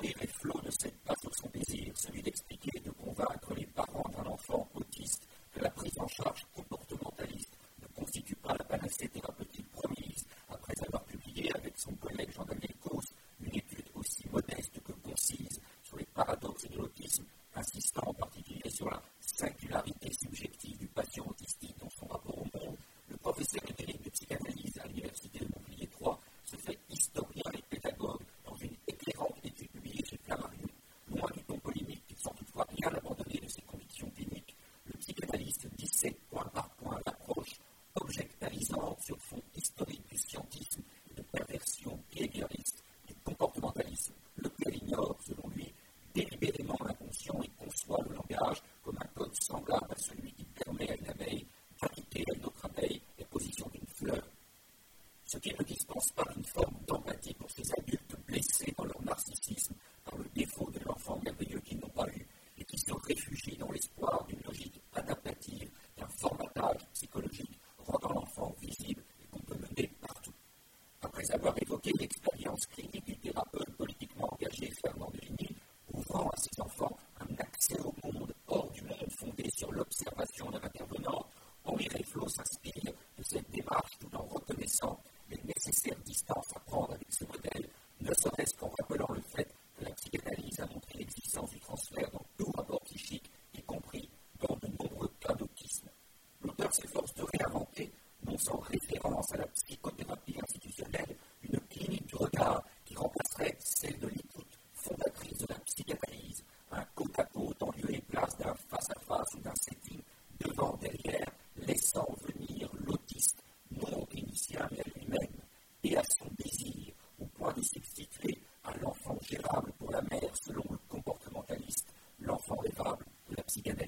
Henri Reflot ne cède pas sur son désir, celui d'expliquer et de convaincre les parents d'un enfant autiste que la prise en charge comportementaliste ne constitue pas la panacée thérapeutique promise, après avoir publié avec son collègue Jean-Daniel Causse une étude aussi modeste que concise sur les paradoxes de l'autisme, insistant en particulier sur la singularité subjective du patient autistique dans son rapport au monde. Le professeur émérite de psychanalyse à l'Université de Montpellier 3 se fait historien et pédagogue dans une éclairante étude publiée chez Flammarion. Loin du ton polémique, qui sans toutefois rien abandonner de ses convictions cliniques, le psychanalyste dissèque point par point l'approche objectalisante sur fond historique du scientisme et de perversion behavioriste du comportementalisme, lequel ignore, selon lui, délibérément l'inconscient et conçoit le langage comme un code semblable à celui qui permet à une abeille d'habiter à une autre abeille les positions d'une fleur. Ce qui ne dispense pas d'une forme d'empathie pour ces adultes blessés dans leur narcissisme par le défaut de l'enfant merveilleux qu'ils n'ont pas eu et qui se réfugient dans l'espoir d'une logique adaptative, d'un formatage psychologique rendant l'enfant visible et qu'on peut mener partout. Après avoir évoqué l'expérience clinique du thérapeute politiquement engagé Fernand Deligny, ouvrant à ses enfants un accès au monde hors du monde fondé sur l'observation de l'intervenant, Henri Reflot s'inspire de cette démarche tout en reconnaissant les nécessaires distances à prendre avec ce modèle, ne serait-ce qu'en rappelant le fait que la psychanalyse a montré l'existence du transfert dans tout rapport psychique, y compris dans de nombreux cas d'autisme. L'auteur s'efforce de réinventer, non sans référence à la psychothérapie institutionnelle, une clinique du regard qui remplacerait celle de l'écoute fondatrice de la psychanalyse, un côte-à-côte en lieu et place d'un face-à-face ou d'un setting devant, derrière, laissant venir l'autiste, non clinicien mais à lui-même, et à son désir, au point de substituer à l'enfant gérable pour la mère selon le comportementaliste, l'enfant rêvable de la psychanalyse.